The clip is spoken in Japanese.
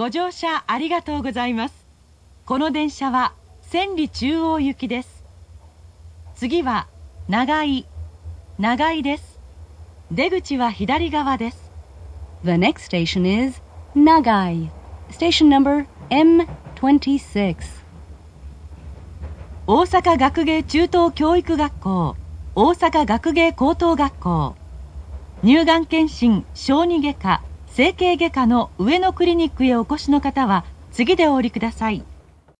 ご乗車ありがとうございます。この電車は千里中央行きです。次は長井です。出口は左側です。 The next station is Nagai. Station number M26. 大阪学芸中等教育学校、大阪学芸高等学校、乳がん検診、小児外科、整形外科の上野クリニックへお越しの方は次でお降りください。